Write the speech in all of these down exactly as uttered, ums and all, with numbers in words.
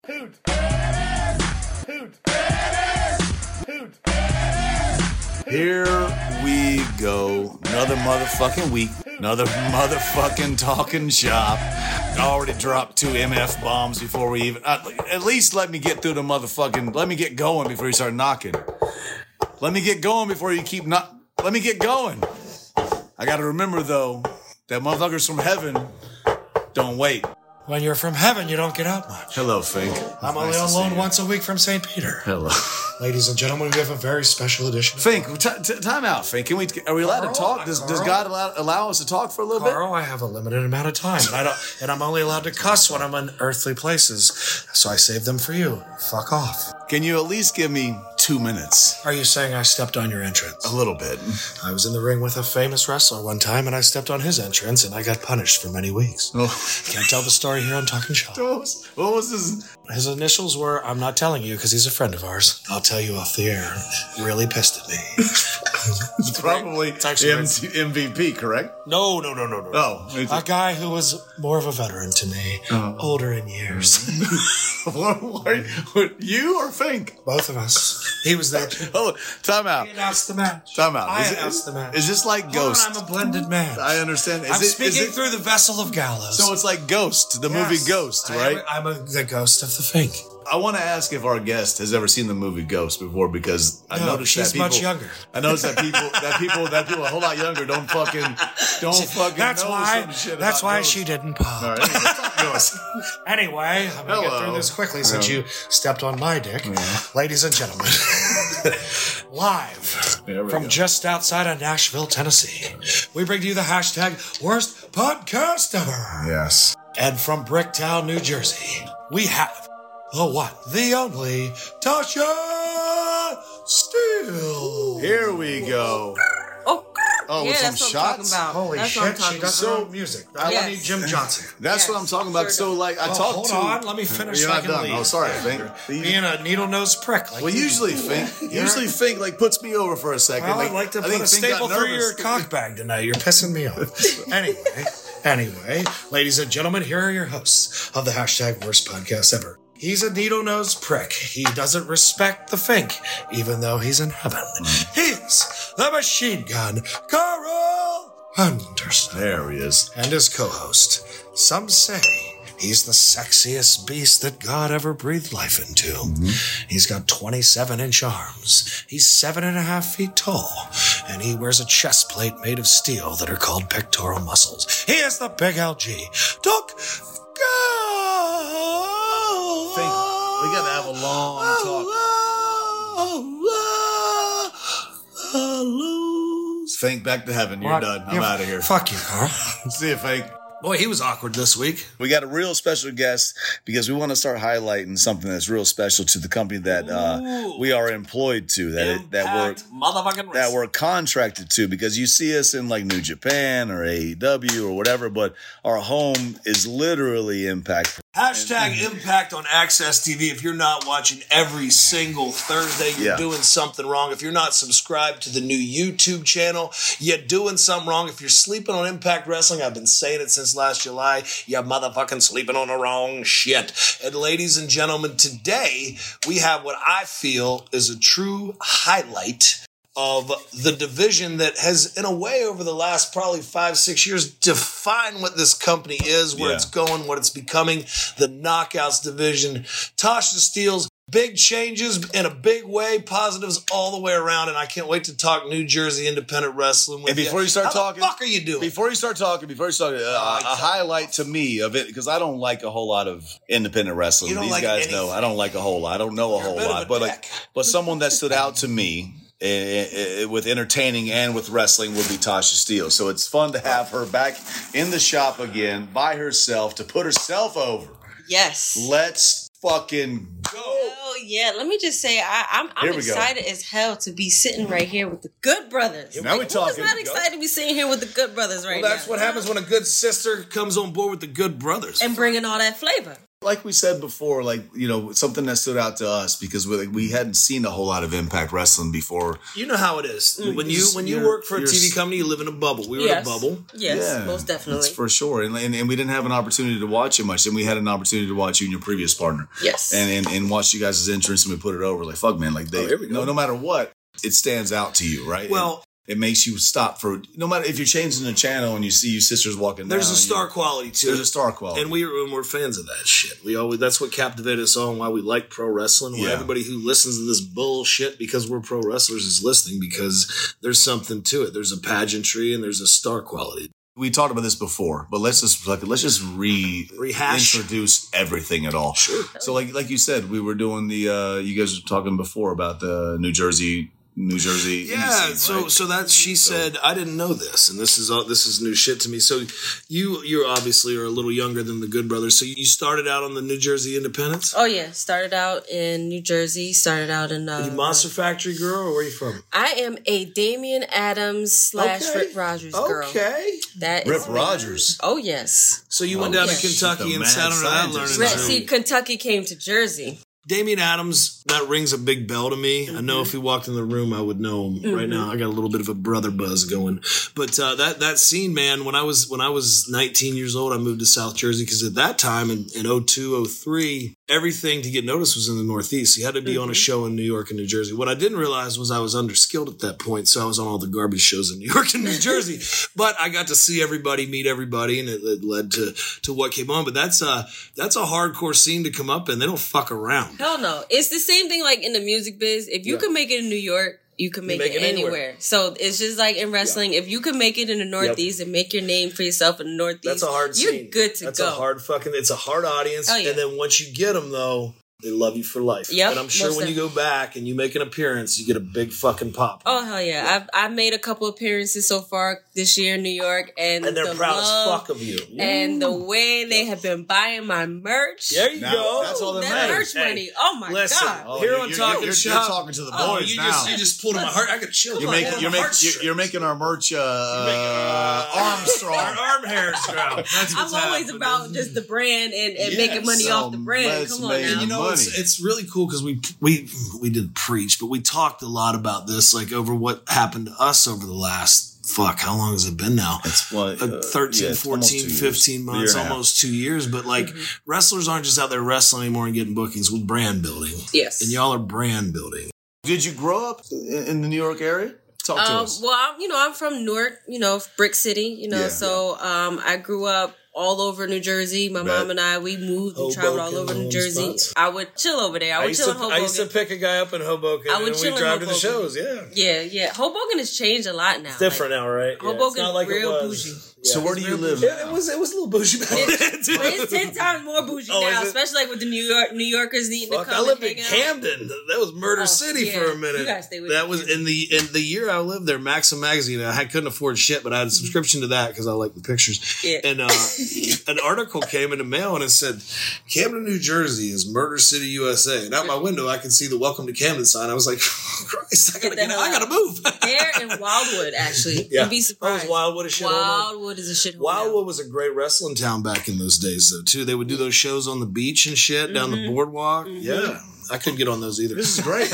Hoot. Hoot. Hoot. Here we go. Another motherfucking week. Another motherfucking talking shop. I already dropped two M F bombs before we even... Uh, at least let me get through the motherfucking... Let me get going before you start knocking. Let me get going before you keep not... Let me get going. I gotta remember, though, that motherfuckers from heaven don't wait. When you're from heaven, you don't get out much. Hello, Fink. I'm only on loan once a week from Saint Peter. Hello. Ladies and gentlemen, we have a very special edition. Fink, t- t- time out, Fink. Can we? Are we allowed Carl, to talk? Does, does God allow, allow us to talk for a little Carl, I have a limited amount of time, and I don't, and I'm only allowed to cuss when I'm in earthly places. So I save them for you. Fuck off. bit? Can you at least give me two minutes? Are you saying I stepped on your entrance? A little bit. I was in the ring with a famous wrestler one time, and I stepped on his entrance, and I got punished for many weeks. Oh. Can't tell the story here on Talking Shop. What was, what was his? His initials were, I'm not telling you because he's a friend of ours. I'll tell you off the air. Really pissed at me. It's probably It's actually M- M V P, correct? No, no, no, no, no. Oh. it's- A guy who was more of a veteran to me, Oh. older in years. what, what, what, you or Fink? Both of us. He was there too. Oh, time out. He announced the match. Time out. I Is it- announced the match. Is this like Hold Ghost? on, I'm a blended man. I understand. Is I'm it, speaking is it, through the vessel of gallows. so it's like Ghost, the movie Yes. Ghost, I right? am a- I'm a, the ghost of the Fink. I want to ask if our guest has ever seen the movie Ghost before, because I No, noticed she's that people, much younger. I noticed that people, that people, that people a whole lot younger don't fucking, don't fucking That's know why. some shit That's about why Ghost. she didn't pop. All right, anyway, let's talk Ghost. Anyway, I'm gonna get Hello. through this quickly since Yeah. you stepped on my dick. Ladies and gentlemen, live There we from go. just outside of Nashville, Tennessee, we bring to you the hashtag worst podcast ever. Yes. And from Bricktown, New Jersey, we have the one, the only, Tasha Steele. Here we go. Oh, Oh, yeah, with some that's what shots? I'm talking about. Holy that's what I'm shit, talking she about. does her own music. I Yes. want to need Jim Johnson. That's Yes, what I'm talking about. sure So, does. like, I Oh, talked hold to. on, let me finish You're so I not can done. leave. Oh, sorry, Fink. Being a needle-nosed prick. Like Well, you. usually Fink, usually Fink like puts me over for a second. Well, like, I'd like to I put think a Fink got staple through nervous. your cock bag tonight. You're pissing me off. Anyway, anyway, ladies and gentlemen, here are your hosts of the hashtag worst podcast ever. He's a needle-nosed prick. He doesn't respect the Fink, even though he's in heaven. He's the machine gun, Carl Anderson. There he is. And his co-host. Some say he's the sexiest beast that God ever breathed life into. Mm-hmm. He's got twenty-seven inch arms. He's seven and a half feet tall. And he wears a chest plate made of steel that are called pectoral muscles. He is the Big L G. Duck Go! Fink, we gotta have a long talk. Fink, back to heaven. You're What? done. I'm Yeah, out of here. Fuck you, Carl. See you, Fink. Boy, he was awkward this week. We got a real special guest because we want to start highlighting something that's real special to the company that uh, we are employed to, that it, that we're motherfucking that we're contracted to. Because you see us in like New Japan or A E W or whatever, but our home is literally Impact. Hashtag Impact on Access T V. If you're not watching every single Thursday, you're Yeah. doing something wrong. If you're not subscribed to the new YouTube channel, you're doing something wrong. If you're sleeping on Impact Wrestling, I've been saying it since last July, you're motherfucking sleeping on the wrong shit. And ladies and gentlemen, today we have what I feel is a true highlight of the division that has, in a way, over the last probably five, six years, defined what this company is, where Yeah. it's going, what it's becoming, the Knockouts division. Tasha Steele's big changes in a big way, positives all the way around, and I can't wait to talk New Jersey independent wrestling with And before you start How talking, the fuck are you doing? Before you start talking, before you start, uh, Oh, a highlight to me of it, because I don't like a whole lot of independent wrestling. You don't These like guys know anything. I don't like a whole lot. I don't know a You're a whole bit of lot, a but like, dick. but someone that stood out to me uh, uh, with entertaining and with wrestling would be Tasha Steele. So it's fun to have her back in the shop again by herself to put herself over. Yes. Let's fucking go. Oh yeah, let me just say I, I'm, I'm Here we go. excited as hell to be sitting right here with the Good Brothers. Now we Who's talking. not excited to be sitting here with the Good Brothers right well, that's now? what happens when a good sister comes on board with the good brothers. And bringing all that flavor. like we said before, like, you know, something that stood out to us because we, like, we hadn't seen a whole lot of Impact Wrestling before. You know how it is. Mm. When you when you You're- work for a you're T V s- company, you live in a bubble. We were Yes. in a bubble. Yes, Yeah, most definitely. That's for sure. And, and and we didn't have an opportunity to watch it much. And we had an opportunity to watch you and your previous partner. Yes. And and, and watch you guys' entrance and we put it over. Like, fuck, man. Like, they, Oh, here we go. no, no matter what, it stands out to you, right? Well, it, it makes you stop for, no matter if you're changing the channel and you see your sisters walking there's down. a star you- quality to There's it. a star quality. And we were, and we're fans of that shit. We always that's what captivated us on why we like pro wrestling. Why Yeah. everybody who listens to this bullshit because we're pro wrestlers is listening because there's something to it. There's a pageantry and there's a star quality. We talked about this before, but let's just like let's just re Rehash. introduce everything at all. Sure. So like like you said, we were doing the uh you guys were talking before about the New Jersey New Jersey. Yeah, indie scene, so right? so that she So- said I didn't know this, and this is all this is new shit to me. So you you obviously are a little younger than the Good Brothers. So you started out on the New Jersey Independents. Oh yeah, started out in New Jersey. Started out in. Uh, Are you Monster Factory girl, or where are you from? I am a Damian Adams slash Okay. Rip Rogers girl. Okay. That Rip is- Rogers. Oh yes. So you Oh, went down yeah. to Kentucky The and mad sat under that scientist. learning Right, True. room. see, Kentucky came to Jersey. Damian Adams, that rings a big bell to me. I know if he walked in the room, I would know him right now. I got a little bit of a brother buzz going. But uh, that that scene, man, when I was when I was nineteen years old, I moved to South Jersey because at that time in, in oh two, oh three, everything to get noticed was in the Northeast. You had to be on a show in New York and New Jersey. What I didn't realize was I was underskilled at that point, so I was on all the garbage shows in New York and New Jersey. But I got to see everybody, meet everybody, and it, it led to to what came on. But that's a that's a hardcore scene to come up in. They don't fuck around. Hell no. It's the same thing like in the music biz. If you Yeah. can make it in New York, you can make, make it, it anywhere. anywhere. So it's just like in wrestling. If you can make it in the Northeast and make your name for yourself in the Northeast, That's a hard you're scene. good to That's go. a hard fucking. It's a hard audience, Oh, yeah. and then once you get them, though, they love you for life. Yep, and I'm sure most when you go back and you make an appearance, you get a big fucking pop. Oh hell yeah! I've I've made a couple appearances so far this year in New York, and and they're the proud love as fuck of you. and the way they have been buying my merch. There you Now, go. that's all that that matters. merch money. Oh my Listen, god! Oh, here you- on you're, Talking you're, Shop. You're talking to the boys Oh, you now. just you just pulled in my heart. I could chill. you're on making my you're making you're, heartstrings. you're making our merch uh, uh, Armstrong. Our arm hairs ground. That's I'm what's always happening. about just the brand and, and Yes, making money so off the brand. let's Come on make- now. And you know, money. it's, it's really cool because we we we didn't preach, but we talked a lot about this, like over what happened to us over the last fuck. How long has it been now? It's what Uh, thirteen, fourteen, fifteen months, almost two years. But like wrestlers aren't just out there wrestling anymore and getting bookings with brand building. Yes. And y'all are brand building. Did you grow up in, in the New York area? Talk to Um, us. well, I'm, you know, I'm from Newark, you know, Brick City, you know, Yeah. so um, I grew up all over New Jersey. My Bet. mom and I, we moved and traveled all Hoboken, over New home Jersey. spots. I would chill over there. I would I used, chill to, in Hoboken. I used to pick a guy up in Hoboken I would and chill we'd in drive to the Hoboken. shows. Yeah. Yeah, yeah. Hoboken has changed a lot now. It's different now, right? Yeah, Hoboken it's not like real it was. bougie. So where do you live? Yeah, it was it was a little bougie back then, too. But it's ten times more bougie Oh, now, is it? especially like with the New York New Yorkers needing Fuck, to I come lived and in hang out. Camden. That was Murder Oh, City yeah. for a minute. You gotta stay with that me, was Camden. in the in the year I lived there. Maxim magazine. I had, couldn't afford shit, but I had a subscription to that because I like the pictures. Yeah. And uh, an article came in the mail and it said, "Camden, New Jersey is Murder City, U S A." And out my window, I could see the "Welcome to Camden" sign. I was like, "Christ, I gotta Get the get, I hell gotta out. move." There in Wildwood, actually. Yeah. You'd be Oh, surprised. is Wildwood a shithole now? Wildwood is a shithole. now. Wildwood was a great wrestling town back in those days, though. Too, they would do those shows on the beach and shit down Mm-hmm. the boardwalk. Yeah, I couldn't get on those either. This is great.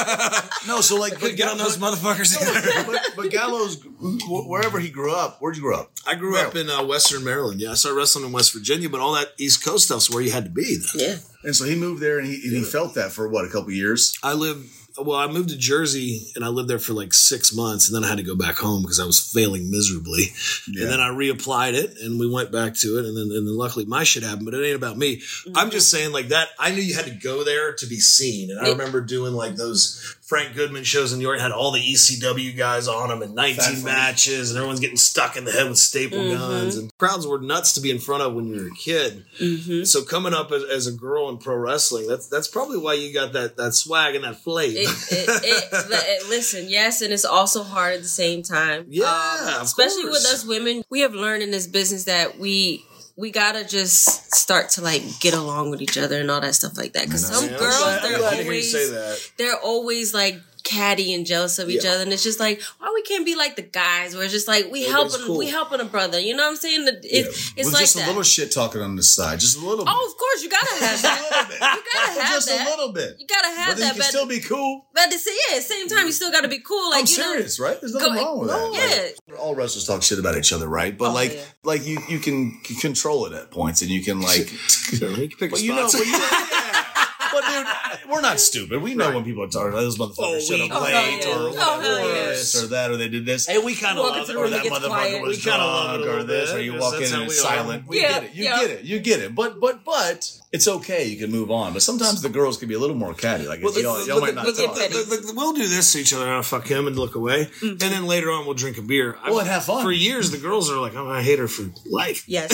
no, so like, couldn't get on those motherfuckers either. but, but Gallows, wh- wherever he grew up, where'd you grow up? I grew up in uh, Western Maryland. Yeah, I started wrestling in West Virginia, but all that East Coast stuff's where you had to be. Then. Yeah. And so he moved there, and he and he felt that for what, a couple years. I lived. Well, I moved to Jersey and I lived there for like six months, and then I had to go back home because I was failing miserably. Yeah. And then I reapplied it, and we went back to it, and then and then luckily my shit happened. But it ain't about me. I'm just saying like that. I knew you had to go there to be seen, and I remember doing like those Frank Goodman shows in New York. Had all the E C W guys on them, and nineteen Fat Frank. matches, and everyone's getting stuck in the head with staple guns, and crowds were nuts to be in front of when you were a kid. So coming up as, as a girl in pro wrestling, that's that's probably why you got that that swag and that flavor. It, it, it, it, listen, yes, and it's also hard at the same time. Yeah, of especially course. with us women, we have learned in this business that we we gotta just start to like get along with each other and all that stuff like that. Because some Yeah, I'm girls, glad- I'm they're glad to hear you always say that. they're always like catty and jealous of each Yeah. other, and it's just like, why we can't be like the guys where it's just like we Everybody's helping cool. we helping a brother, you know what I'm saying? It, Yeah. It's it's With like just that. a little shit talking on the side, just a little. Oh, of course you gotta have just a that. little bit. You gotta have just that. a little bit. You gotta have But then that, you can but still be cool. but at the same, yeah, same time you still gotta be cool. Like I'm you serious, know, right? There's nothing go- wrong with that. yeah. Like, all wrestlers talk shit about each other, right? But Oh, like, yeah. like you, you can c- control it at points, and you can like. You can pick But a you know, spot. but you yeah. But dude, we're not stupid. We know when people are talking. Those motherfuckers Oh, should have we- played, oh, yeah. or Oh, whatever, hell or yeah. this or that, or they did this. Hey, we kind of Walk love into it. the Or room, that it gets motherfucker quiet. was We kinda love drunk, it a or little this, bit, or you because walk that's in how and we it's are. silent. We Yeah, get it. You yeah. get it. You get it. But but but it's okay. You can move on. But sometimes the girls can be a little more catty. Like Well, y'all, the- y'all but might the- not we get talk. petty. the- the- we'll do this to each other. I'll fuck him and look away, and then later on we'll drink a beer. Well, and have fun. For years, the girls are like, "Oh, I hate her for life." Yes.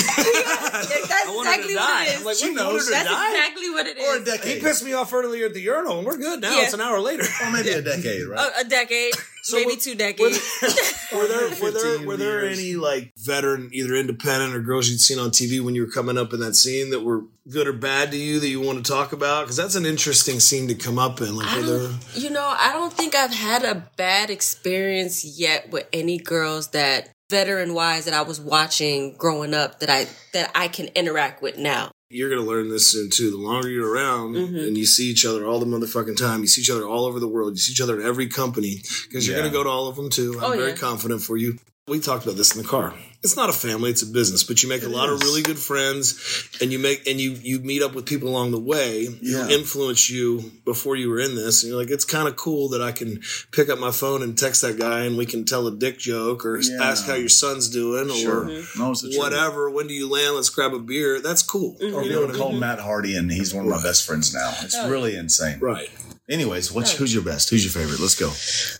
That's I want her to exactly die. what it is. I'm like, She we knows. want her to That's die? exactly what it is. Or a He decade. pissed me off earlier at the urinal, and we're good now. Yeah. It's an hour later. Or maybe a decade, right? A, a decade, So maybe what- two decades. Were there were there fifteen were there years. any like veteran, either independent or girls you'd seen on T V when you were coming up in that scene that were good or bad to you that you want to talk about? Because that's an interesting scene to come up in. Like, I were there, don't, you know, I don't think I've had a bad experience yet with any girls that veteran wise that I was watching growing up that I that I can interact with now. you're gonna learn this soon too. The longer you're around Mm-hmm. and you see each other all the motherfucking time, you see each other all over the world. You see each other in every company because you're Yeah. gonna go to all of them too. I'm Oh, very yeah. confident for you. We talked about this in the car. It's not a family; it's a business. But you make a lot of is. really good friends, and you make and you you meet up with people along the way Yeah. who influence you before you were in this. And you're like, it's kind of cool that I can pick up my phone and text that guy, and we can tell a dick joke or Yeah. ask how your son's doing Sure. or No, it's the truth. whatever. When do you land? Let's grab a beer. That's cool. Or You we know would what I call mean? Matt Hardy, and he's one of my best friends now. It's really insane. Right. Anyways, what's, who's your best? Who's your favorite? Let's go.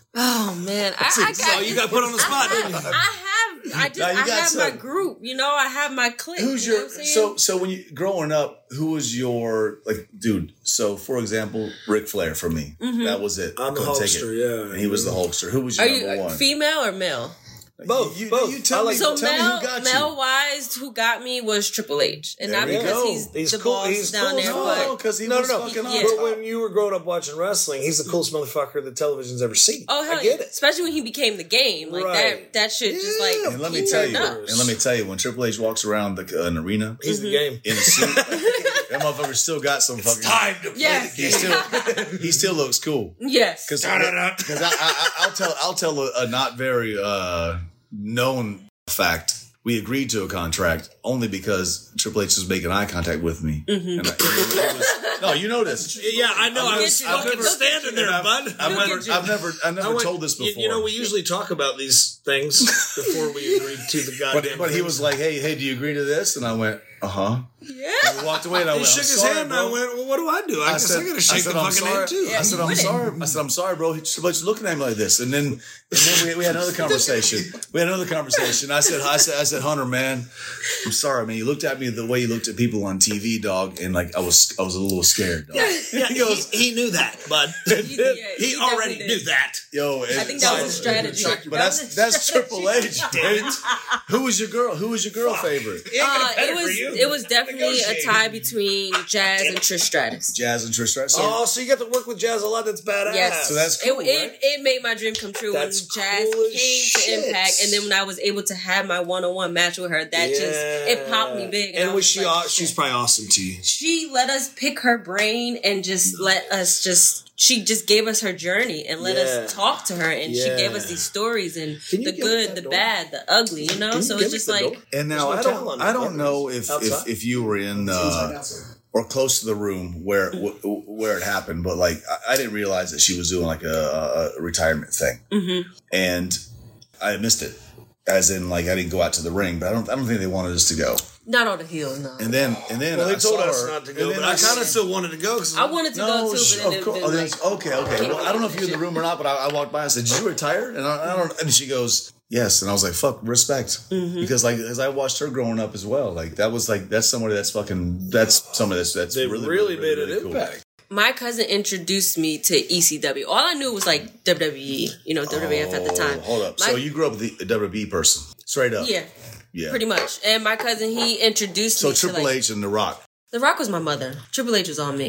Oh man, I, I got Oh, you got put on the spot, I didn't you? have, I have, I just, Now, you I got have my some. group. You know, I have my clique. Who's you know your what I'm so saying? so when you growing up? Who was your like dude? So for example, Ric Flair for me. That was it. I'm the Couldn't take Hulkster, it. yeah. And he was the Hulkster. Who was your Are you number uh, one? female or male? Both, You, both. you tell I like- me. So tell me male, who got male you. wise, who got me was Triple H, and There not we because go. he's, He's the cool- boss he's down cool there, as No, but because he No, was no, no. fucking on Yeah. But top. when you were growing up watching wrestling, he's the coolest motherfucker that television's ever seen. oh hell I get yeah. it. Especially when he became the game, like Right. that. That shit just Yeah. like And let me he tell turned you, up. and let me tell you, when Triple H walks around the, uh, an arena He's Mm-hmm. the game. in a suit, that motherfucker still got some fucking. Time to play Yes. the He game. still, he still looks cool. Yes. Because Da-da-da. I, I, I'll tell I'll tell a, a not very uh, known fact. We agreed to a contract only because Triple H was making eye contact with me. Mm-hmm. And I, it was- no, you know this. Yeah, I know. I was Get you. fucking Look at standing you. there, I've, bud. I've Look never, at you. I've never, I've never I went- told this you- before. You know, we usually talk about these things before we agreed to the but, goddamn. but he things. was like, "Hey, hey, do you agree to this?" And I went, "Uh huh." Yeah. We walked away, and I He went, shook "I'm his sorry, hand, and bro." I went, "Well, what do I do? I, I guess said, I gotta I shake said, the I'm fucking sorry. hand too." Yeah. I said, he I'm wouldn't. sorry. I said, I'm sorry, bro. Triple H looking at me like this, and then, and then we, we had another conversation. We had another conversation. I said, I said, I said, Hunter, man, I'm sorry, man. You looked at me the way you looked at people on T V, dog, and like I was, I was a little scared, dog. Yeah, he, goes, he knew that, bud. yeah, he, he already definitely knew did. that. Yo, I think that was a strategy. But That that's was a that's strategy. Triple H, dude. Who was your girl? Who was your girl favorite? Uh, it was it was definitely a tie between Jazz and Trish Stratus. Jazz and Trish Stratus. So, Oh, so you got to work with Jazz a lot. That's badass. Yes, So that's cool, it, it, right? it made my dream come true That's when Jazz cool as came shit. to Impact, and then when I was able to have my one on one match with her, that just it popped me big. And I was she? like, aw- shit. she's probably awesome to you. She let us pick her brain and just let us just. She just gave us her journey and let Yeah. us talk to her, and she Yeah. gave us these stories and Can you the give me good, that the door? bad, the ugly. You know, Can you so give it's me just the like. door? And now There's I no towel don't, on I the don't know if, if Outside? if you were in uh, or close to the room where w- where it happened, but like I, I didn't realize that she was doing like a, a retirement thing, Mm-hmm. and I missed it. As in, like I didn't go out to the ring, but I don't, I don't think they wanted us to go. Not on the heel, no. And then, and then Well, they I told saw us her, not to and go, then but I kind of still wanted to go. Cause I wanted to No, go too, sh- but of then course. it Oh, been then- like, okay, okay. Well, I don't know if you're in the room or not, but I, I walked by and said, "Did you retire?" And I, I don't. And she goes, "Yes." And I was like, "Fuck, respect," Mm-hmm. because like as I watched her growing up as well, like that was like that's somebody that's fucking that's somebody that's that's they really really, really, made really, an cool. impact. my cousin introduced me to E C W. All I knew was like W W E, you know, W W F at the time. Oh, hold up. My- So you grew up with the W W E person, straight up. Yeah, yeah. pretty much. And my cousin, he introduced So me Triple to like, H and The Rock. The Rock was my mother. Triple H was on me.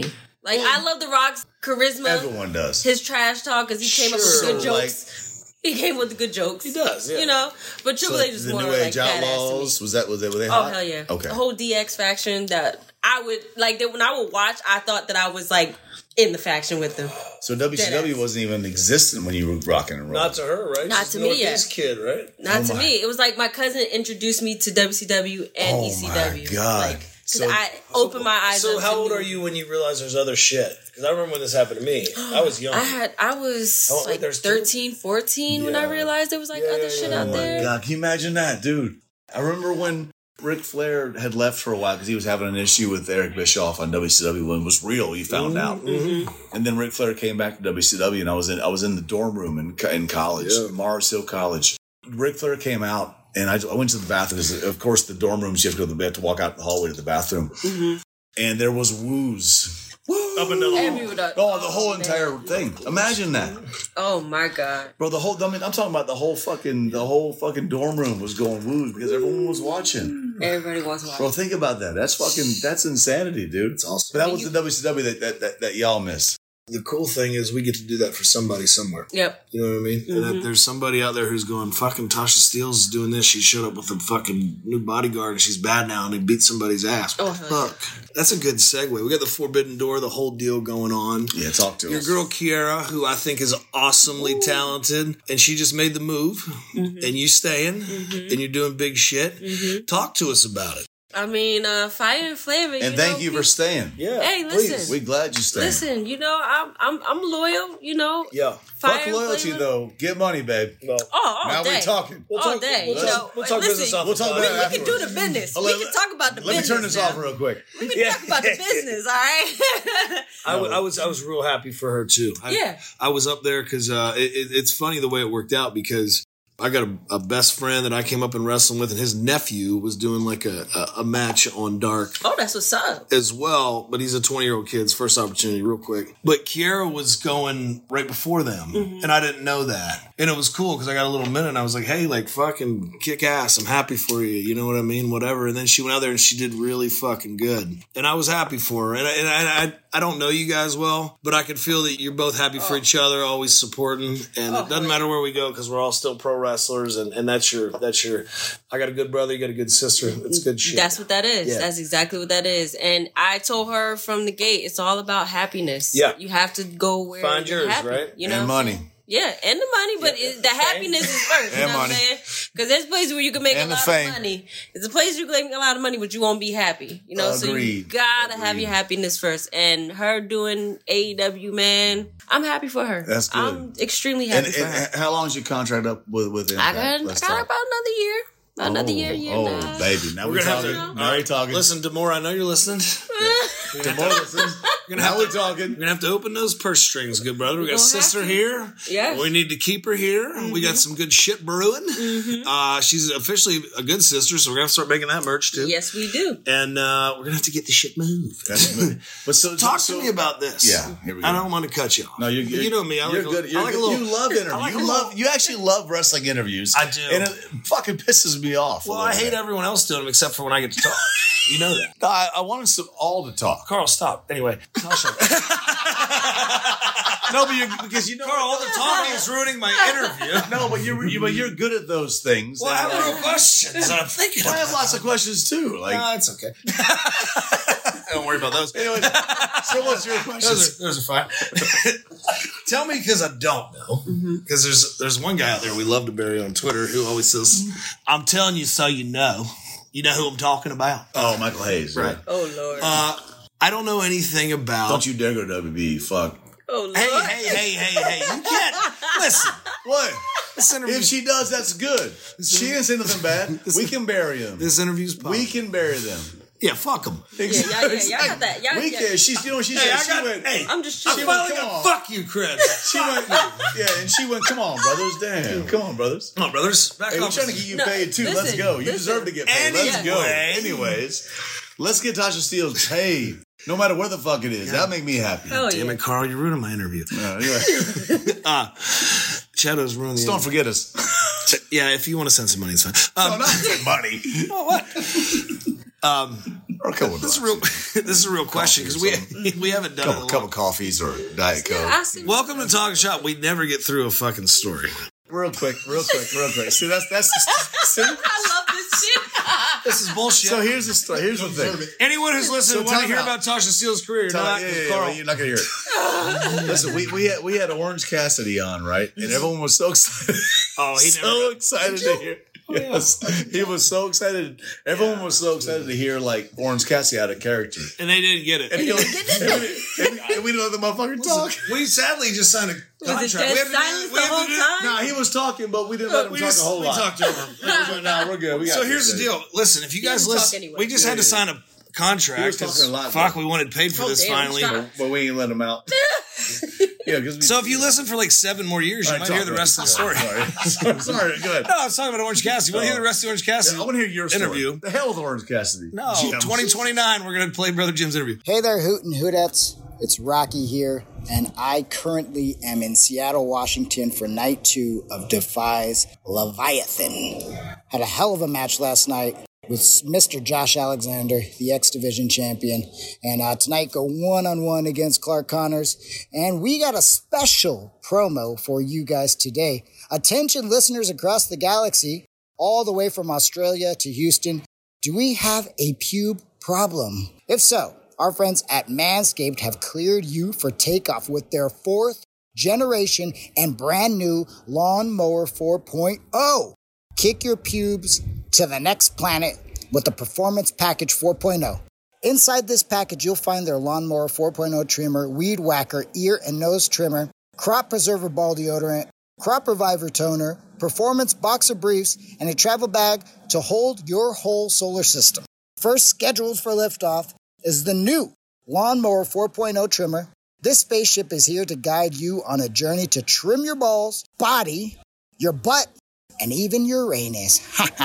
Like, I love The Rock's charisma. Everyone does. His trash talk, because he came up with Sure, good jokes. He came with the good jokes. He does, yeah. You know? But Triple So H is the more New like Age badass to me. Outlaws, was that, was that, were they Oh, hot? hell yeah. Okay. The whole D X faction that I would, like, that when I would watch, I thought that I was, like, in the faction with them. So W C W Deadass. wasn't even existent when you were rocking and rolling. Not to her, right? Not She's to a me Northeast kid, right? Not Oh to my- me. It was like my cousin introduced me to W C W and Oh E C W. my God. Like, 'cause So- I opened my eyes So up how to old new- are you when you realize there's other shit? Because I remember when this happened to me. I was young. I had, I was Oh, wait, like there's two? thirteen, fourteen when I Yeah. realized there was like Yeah, other yeah, shit yeah. out Oh my there. God, can you imagine that, dude? I remember when Ric Flair had left for a while because he was having an issue with Eric Bischoff on W C W when it was real. You found out, Mm-hmm. and then Ric Flair came back to W C W, and I was in I was in the dorm room in co- in college, Yeah. Mars Hill College. Ric Flair came out, and I, I went to the bathroom. 'Cause of course, the dorm rooms you have to go to the bed to walk out the hallway to the bathroom, Mm-hmm. and there was woos. Up and down the hall. Everyone, Oh, the whole man. entire thing. Imagine that. Oh my God. Bro, the whole, I mean, I'm talking about the whole fucking, the whole fucking dorm room was going woos because everyone was watching. Everybody wants to watch. Bro, think about that. That's fucking, that's insanity, dude. It's awesome. But that I mean, was you- the W C W that, that, that, that y'all missed. The cool thing is we get to do that for somebody somewhere. Yep. You know what I mean? And Mm-hmm. if there's somebody out there who's going, fucking Tasha Steelz is doing this. She showed up with a fucking new bodyguard and she's bad now and they beat somebody's ass. Oh, hell Fuck. That's a good segue. We got the Forbidden Door, the whole deal going on. Yeah, talk to Your us. girl Kiera, who I think is awesomely talented, and she just made the move, Mm-hmm. and you staying, and you're doing big shit. Mm-hmm. Talk to us about it. I mean, uh, Fire and Flavor. And you thank know, you we- for staying. Yeah. Hey, please. listen. We glad you staying. Listen, you know, I'm I'm I'm loyal. You know. Yeah. Fire Fuck and loyalty, Flavor. though. Get money, babe. Well, Oh, all Now day. we talking. We'll all talk- day. we'll you talk- know, we'll talk listen, business off We'll talk the about top. it we can do the afterwards. business. Oh, We let- can talk about the Let me business. turn this now. off real quick. We can Yeah. talk about the business, all right? I, w- I was I was real happy for her too. I, Yeah. I was up there because uh, it, it, it's funny the way it worked out because I got a, a best friend that I came up in wrestling with, and his nephew was doing like a, a, a match on Dark Oh, that's what's up. as well. But he's a twenty year old kid's first opportunity, real quick. But Kiera was going right before them, Mm-hmm. and I didn't know that. And it was cool because I got a little minute, and I was like, "Hey, like fucking kick ass! I'm happy for you. You know what I mean? Whatever." And then she went out there and she did really fucking good, and I was happy for her. And I, and I, I, I don't know you guys well, but I could feel that you're both happy for each other, always supporting, and it doesn't matter where we go because we're all still pro wrestlers, and, and that's your that's your. I got a good brother, you got a good sister. It's good shit. That's what that is. Yeah. That's exactly what that is. And I told her from the gate, it's all about happiness. Yeah. You have to go where Find you're yours, happy, right? You know And what I'm money. saying? Yeah, and the money, but Yeah, it, the the fame. happiness is first. You And know what I'm money. saying? Because there's places where you can make And a the lot fame. of money. There's a place you can make a lot of money, but you won't be happy. You know, so you Agreed. gotta have Agreed. your happiness first. And her doing A E W, man, I'm happy for her. That's good. I'm extremely And, happy for her. and how long is your contract up with, with I Impact? got, I Let's got talk. about another year. About another Oh, year, year Oh, and a half. baby. Now We're we're, gonna have talking. to- now we're talking. Listen, Demore, I know you're listening. Demore, listen. Gonna Now have we're to- talking. We're gonna have to open those purse strings, good brother. We got gonna have sister to. here. Yeah. We need to keep her here. We got some good shit brewing. Mm-hmm. Uh, she's officially a good sister, so we're gonna have to start making that merch too. Yes, we do. And uh, we're gonna have to get the shit moved. That's good. But so Talk so, to me about this. Yeah, here we go. I don't want to cut you off. No, you're, But you're you know me. I you're like good. A, You're I like good. a little. you love interviews. I like you a love. little- You actually love wrestling interviews. I do. and it fucking pisses me off. a Well, little I hate bit. everyone else doing them except for when I get to talk. You know that. No, I, I want us to all to talk. Carl, stop. Anyway, Tasha. No, but you because you know Carl, all the talking is ruining my interview. No, but you're you, but you're good at those things. Well, I have And, real questions. I'm thinking. I have lots of questions too. Like, No, it's okay. Don't worry about those. anyway, so what's your questions? Those are, those are fine. Tell me, because I don't know. Because there's there's one guy out there we love to bury on Twitter who always says, "I'm telling you so you know." You know who I'm talking about? Oh, Michael Hayes. Right. Oh, Lord. Uh, I don't know anything about. Don't you dare go to W W E. Fuck. oh, Lord. Hey, hey, hey, hey, hey! You can't listen. What? This interview. If she does, that's good. She didn't say nothing bad. We can bury them. This interview's public. We can bury them. Yeah, fuck them. Yeah, yeah, yeah, y'all got that. Y'all, We yeah. can. She's, you know, she Hey, said I she got. went. Hey, I'm just I shooting. finally Come got on. fuck you, cred. She went. Yeah, and she went. Come on, brothers. Damn. Come on, brothers. Come on, brothers. Back Hey, we're off. trying to get you No, paid too. Let's listen, go. You listen. deserve to get paid. Let's Anyway. go. Anyways, let's get Tasha Steelz paid. No matter where the fuck it is. That'll make me happy. Hell Damn yeah. it, Carl, you're ruining my interview. Uh, anyway, Uh, Shadow's ruining the just don't forget us. Yeah, if you want to send some money, it's fine. No, Um, not the money. oh, what? Um, Or a couple of this is bucks. real. This is a real question because we we haven't done couple, it. A couple long. coffees or Diet Coke. I see. Welcome to Talking Shop. We never get through a fucking story. Real quick, real quick, real quick. See, that's that's. See? I love this shit. This is bullshit. So here's the story. Here's the thing. Anyone who's listening So want to time hear out. about Tasha Steele's career, Tell- not yeah, with yeah, yeah, Carl. well, you're not gonna hear it. Listen, we we had we had Orange Cassidy on, right? And everyone was so excited. Oh, he so never- excited to hear. Yes, he was so excited. Everyone was so excited to hear like Orange Cassidy had a character, and they didn't get it. and, he, and, we, and we didn't let the motherfucker talk. We sadly just signed a contract. Was it We dead have to do- silence we the have to whole do- time? Nah, he was talking, but we didn't let him We talk just a whole we lot. talked over him. Nah, we're good. We got So this here's the thing. deal. Listen, if you guys didn't talk listen, anyway. we just Yeah, had to yeah. sign a contract. He was talking 'cause a lot, Fuck, though. we wanted paid for Oh, this damn, finally. stop. But we ain't let him out. Yeah, because So if you listen for like seven more years, you might hear the rest of the story. Sorry, sorry. Go ahead. No, I was talking about Orange Cassidy. You want to hear the rest of the Orange Cassidy I want to hear your story. interview? The hell with Orange Cassidy? No, Jim. twenty twenty-nine, we're going to play Brother Jim's interview. Hey there, Hoot and Hootettes. It's Rocky here, and I currently am in Seattle, Washington for night two of Defy's Leviathan. Had a hell of a match last night with Mister Josh Alexander, the X Division champion, and uh, tonight go one-on-one against Clark Connors, and we got a special promo for you guys today. Attention listeners across the galaxy, all the way from Australia to Houston, do we have a pube problem? If so, our friends at Manscaped have cleared you for takeoff with their fourth generation and brand new Lawnmower four point oh. Kick your pubes to the next planet with the Performance Package four point oh. Inside this package, you'll find their Lawnmower four point oh trimmer, weed whacker, ear and nose trimmer, crop preserver ball deodorant, crop reviver toner, performance boxer briefs, and a travel bag to hold your whole solar system. First scheduled for liftoff is the new Lawnmower four point oh trimmer. This spaceship is here to guide you on a journey to trim your balls, body, your butt, and even Uranus.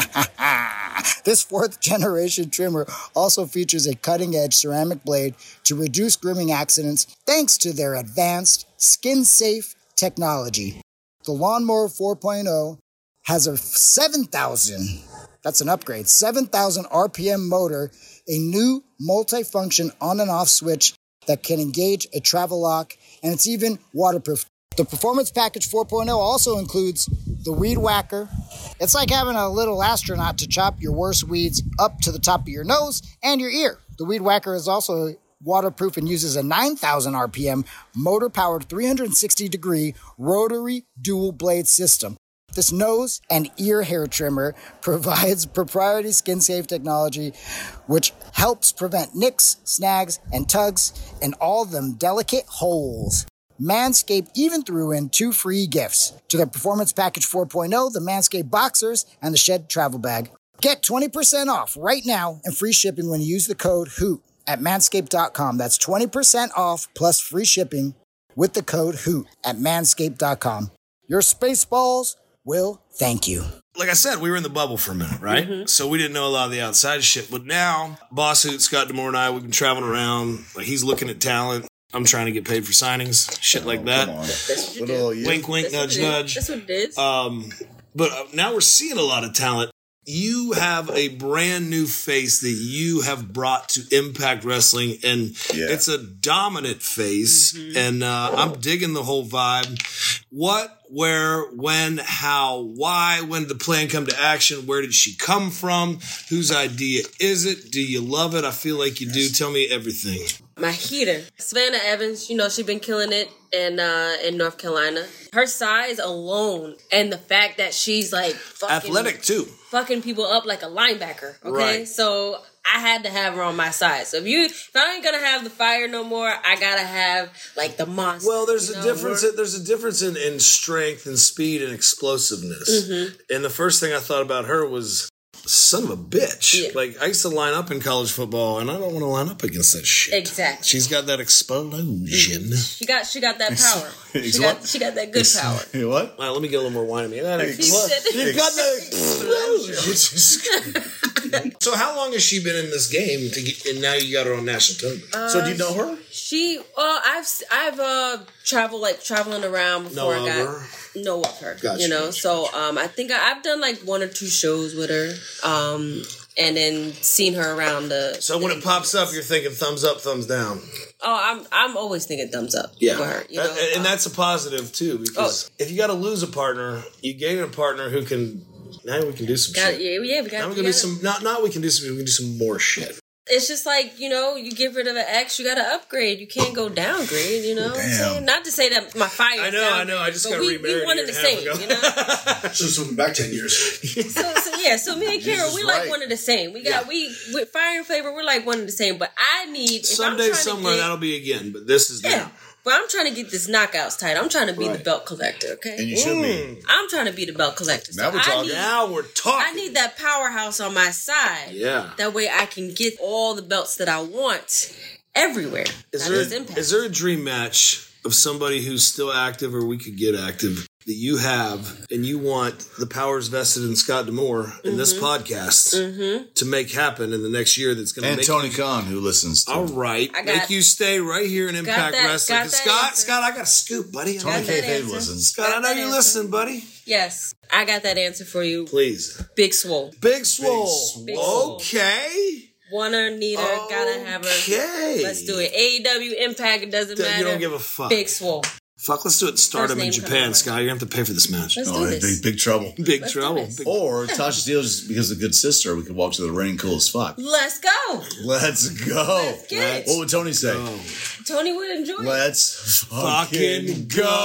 This fourth generation trimmer also features a cutting-edge ceramic blade to reduce grooming accidents thanks to their advanced skin-safe technology. The Lawnmower four point oh has a seven thousand, that's an upgrade, seven thousand R P M motor, a new multi-function on and off switch that can engage a travel lock, and it's even waterproof. The Performance Package four point oh also includes the Weed Whacker. It's like having a little astronaut to chop your worst weeds up to the top of your nose and your ear. The Weed Whacker is also waterproof and uses a nine thousand R P M motor-powered three hundred sixty degree rotary dual blade system. This nose and ear hair trimmer provides proprietary skin-safe technology which helps prevent nicks, snags, and tugs in all them delicate holes. Manscaped even threw in two free gifts to their Performance Package four point oh, the Manscaped Boxers, and the Shed Travel Bag. Get twenty percent off right now and free shipping when you use the code HOOT at manscaped dot com. That's twenty percent off plus free shipping with the code HOOT at manscaped dot com. Your Spaceballs will thank you. Like I said, we were in the bubble for a minute, right? Mm-hmm. So we didn't know a lot of the outside shit. But now, Boss Hoot, Scott Demore, and I, we've been traveling around. Like, he's looking at talent. I'm trying to get paid for signings, shit like that. Come on. That's what you Little, do. yeah. Wink, wink, That's nudge, what it is. nudge. That's what it is. Um, but uh, now we're seeing a lot of talent. You have a brand new face that you have brought to Impact Wrestling, and Yeah. it's a dominant face. And uh, I'm digging the whole vibe. What, where, when, how, why? When did the plan come to action? Where did she come from? Whose idea is it? Do you love it? I feel like you do. Tell me everything. My heater, Savannah Evans, you know, she's been killing it in uh, in North Carolina. Her size alone and the fact that she's like fucking, Athletic too. fucking people up like a linebacker. Okay, Right. so I had to have her on my side. So if you, if I ain't gonna have the fire no more, I gotta have like the monster. Well, there's you a know? difference. There's a difference in, in strength and speed and explosiveness. Mm-hmm. And the first thing I thought about her was, son of a bitch. Yeah. Like, I used to line up in college football, and I don't want to line up against that shit. Exactly. She's got that explosion. She got she got that power. It's She got what? she got that good power. Hey, what? All right, let me get a little more wine in me. That He explosion. said- You got that explosion. So how long has she been in this game, to get, and now you got her on national television? So do you know her? She, well, I've I've uh traveled like traveling around before Know I got of her? know of her. Gotcha. You know, so um, I think I, I've done like one or two shows with her. Um, and then seen her around the. So when it pops up, you're thinking thumbs up, thumbs down. Oh, I'm I'm always thinking thumbs up Yeah, for her. You know? That- and Um, that's a positive too, because if you got to lose a partner, you gain a partner who can. Now we can do some got, shit. yeah, yeah, we got. Now we we can do gotta- some. Not not we can do some. We can do some more shit. It's just like, you know, you get rid of an X, you got to upgrade. You can't go downgrade, you know what I'm saying? Not to say that my fire I is know, I downgrade, know. I just but got we, remarried we one a and the year and a same, half you know? Should have swung back ten years. so, so, yeah, so me and Kara, we like right. one of the same. We got, Yeah. we, with Fire and Flavor, we're like one of the same. But I need, if I'm Someday, trying somewhere, to get, that'll be again. But this is yeah. now. But I'm trying to get this knockouts tight. I'm trying to be the Right. belt collector, okay? And you should Mm. be. I'm trying to be the belt collector. So Now we're I talking. need, Now we're talking. I need that powerhouse on my side. Yeah. That way I can get all the belts that I want everywhere. Is Not there, just Impact. is there a dream match of somebody who's still active or we could get active that you have and you want the powers vested in Scott D'Amore in this Mm-hmm. podcast to make happen in the next year that's going to And make Tony you, Khan, who listens to all right, I got- make you stay right here in Impact that- Wrestling. got 'Cause that Scott, answer. Scott, I got a scoop, buddy. I Tony got Got that Kayfabe answer. listens. Scott, I Got know that you answer. listen, buddy. Yes, I got that answer for you. Please. Big Swole. Big Swole. Swole. Big Swole. Okay. Want her, need her, gotta have her. Okay. Let's do it. A E W, Impact, it doesn't You matter. don't give a fuck. Big Swole. Fuck, let's do it in Stardom in name Japan, coming Scott. You're going to have to pay for this match. Let's Oh, do big, this. big trouble. Big Let's do trouble. this. Big- Or Tasha Steelz, because of good sister, we could walk to the ring cool as fuck. Let's go. Let's go. Let's get it. What would Tony say? Tony would enjoy it. Let's Fucking fucking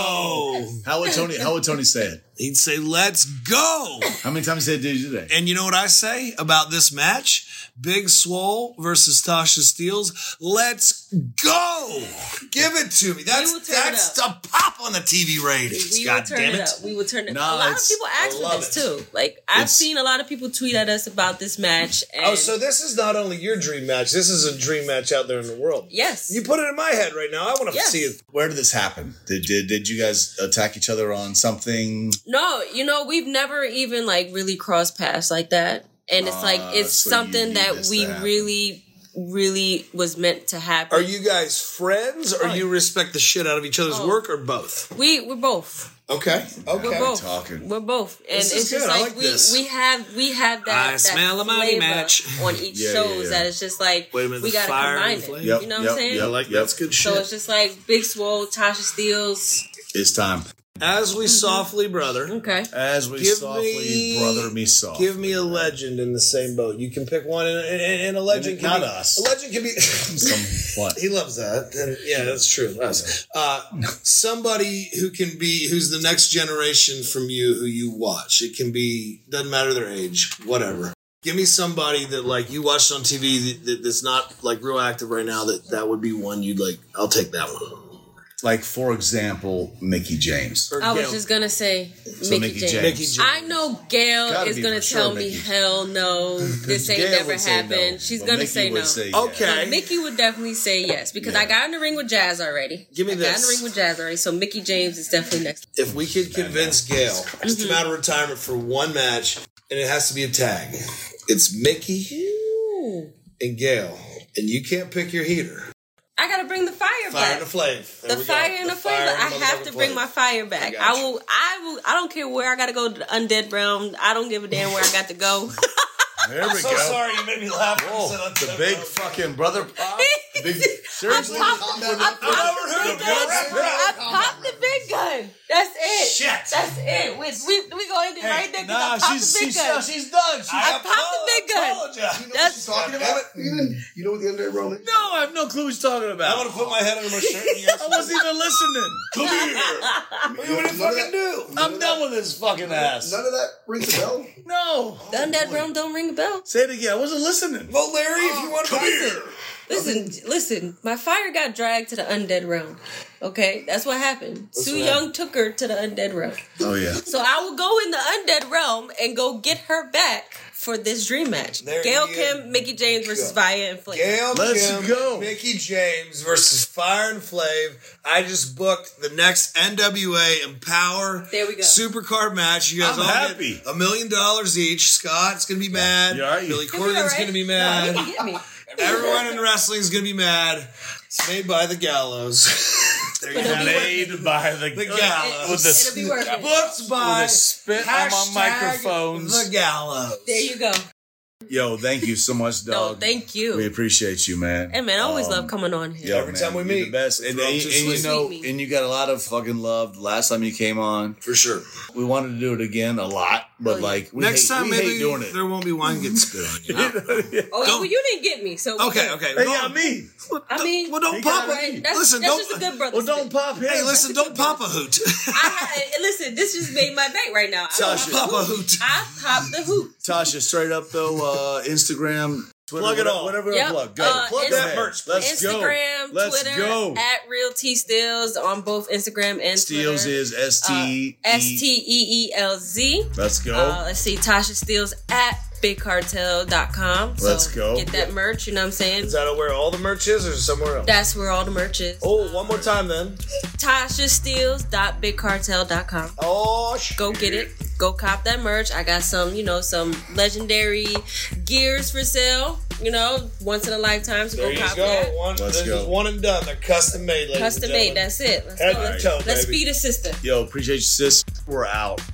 go. How would Tony? How would Tony say it? He'd say, let's go. How many times did he do today? And you know what I say about this match? Big Swole versus Tasha Steelz. Let's go. Give it to me. That's will turn that's it to pop on the T V ratings. We God will turn damn it it. up. We will turn it No, up. A lot of it's- people I ask for love this it. too. Like I've It's- seen a lot of people tweet at us about this match. And Oh, so this is not only your dream match. This is a dream match out there in the world. yes, You put it in my head right now. I want to Yes. see it. Where did this happen? Did, did did you guys attack each other on something? no, you know we've never even like really crossed paths like that, and it's like Ah, it's so you something need that this we to happen. really, really was meant to happen. Are you guys friends or Oh. you respect the shit out of each other's Oh. work or both? We we're both. Okay. Okay. We're both. talking. We're both, and This is it's just good. I like, like we this. we have we have that. I that smell a money flavor match. on each Yeah, yeah, shows yeah. that it's just like Wait a minute, we the gotta fire combine and it. flame? Yep, you know what yep, I'm saying? yep. I like that's good shit. So it's just like Big Swole, Tasha Steelz. It's time. As we softly, brother, Okay. As we Give softly me- brother me soft. give me a legend in the same boat. You can pick one, and, and, and a legend can Not be us. A legend can be. Some what? He loves that. And yeah, that's true. Us. Uh, somebody who can be, who's the next generation from you, who you watch. It can be, doesn't matter their age, whatever. Give me somebody that like you watched on T V that, that, that's not like real active right now. That that would be one you'd like. I'll take that one. Like for example, Mickey James. Or I was Gail. just gonna say So Mickey, Mickey James. James. Mickey James. I know Gail Gotta is be gonna for sure, tell me, Mickey. hell no, this ain't Gail never would say no, happened. She's but gonna Mickey say would no. say yeah. Okay. No, Mickey would definitely say yes because Yeah. I got in the ring with Jazz already. Give me I got in this. the ring with Jazz already, so Mickey James is definitely next. If we could convince Gail just Mm-hmm. come out of retirement for one match, and it has to be a tag, it's Mickey Ooh. and Gail, and you can't pick your heater. I gotta bring the fire, Fire back. and the flame. There The we go. fire and the, flavor. fire and I the have to motherfucking bring flame. my fire back. I I, got you. will. I will. I don't care where I gotta go to the undead realm. I don't give a damn where I got to go. There we I'm so go. sorry you made me laugh. when you Whoa, said on the Twitter. big fucking brother pop. The big, seriously? I popped, I popped never the heard big of gun. that. I popped the big gun. That's it. Shit. That's it. We we, we go end it right there. 'cause Nah, I popped she's, the big she's, gun. she's done. She, I popped the big gun. apologize. That's Talking about it, even you know what the underrated realm is? no, I have no clue what you're talking I'm about. gonna put my head under my shirt. And you guys I wasn't even listening. come here. What do you want to None of fucking that- do? I'm done with this fucking ass. None of that rings a bell. No. the undead realm don't ring a bell. Say it again. I wasn't listening. Well, Larry, if you want to come here. Listen, listen. My fire got dragged to the undead realm. Okay, that's what happened. Sue what Young took her to the undead realm. Oh, yeah. So I will go in the undead realm and go get her back for this dream match. There Gail you Kim, Mickey James versus go. Via and Flame. Gail Let's Kim, go. Mickey James versus Fire and Flame. I just booked the next N W A Empower There we go. Supercard match. You guys I'm all happy. get a million dollars each. Scott's gonna be mad. You all right? Billy You You'll be Corgan's all right. gonna be No, mad. you can get me. Everyone in wrestling is gonna be mad. It's made by the Gallows. there you But go. it'll be Made by the, The Gallows. with the, It'll be worth it. Books by with a spit on my hashtag microphones. The Gallows. There you go. Yo, thank you so much, No, dog. thank you. We appreciate you, man. Hey, man, I always Um, love coming on here. Yo, Every man, time we you're meet, the best. And, throw and, up and to you sweet know, me. and you got a lot of fucking love. Last time you came on, For sure. we wanted to do it again a lot, but Oh, yeah. like we Next hate, time, we maybe hate doing it. there won't be wine getting spit on you. Oh, Don't- well, you didn't get me, so Okay, okay. They Go got on. me. I mean, Well, don't He pop got it. me. That's, Listen, that's don't- just a good brother. Well, don't pop him. Hey, listen, don't pop a hoot. I, I, listen, this just made my night right now. I Tasha. popped Pop a the hoot. I popped the hoot. Tasha, straight up though, uh, Instagram, Twitter, Plug it whatever, all. whatever you Yep. plug. Go. Uh, plug Inst- that merch. Let's go. Instagram, Let's Twitter, go. at Real T Stills on both Instagram and Steels Twitter. is S T Uh, S T E E L Z. Let's go. Uh, let's see, Tasha Steels at big cartel dot com. So Let's go. Get that merch, you know what I'm saying? Is that where all the merch is or somewhere else? That's where all the merch is. Oh, one more time then. Tasha Steels dot big cartel dot com. Oh, shit. Go get it. Go cop that merch. I got some, you know, some legendary gears for sale. You know, once in a lifetime. So There go you cop go. that. One, Let's this go. is one and done. They're custom made, ladies Custom and made. gentlemen. That's it. Let's Head go. to Let's, toe, let's baby. feed a sister. Yo, appreciate you, sis. We're out.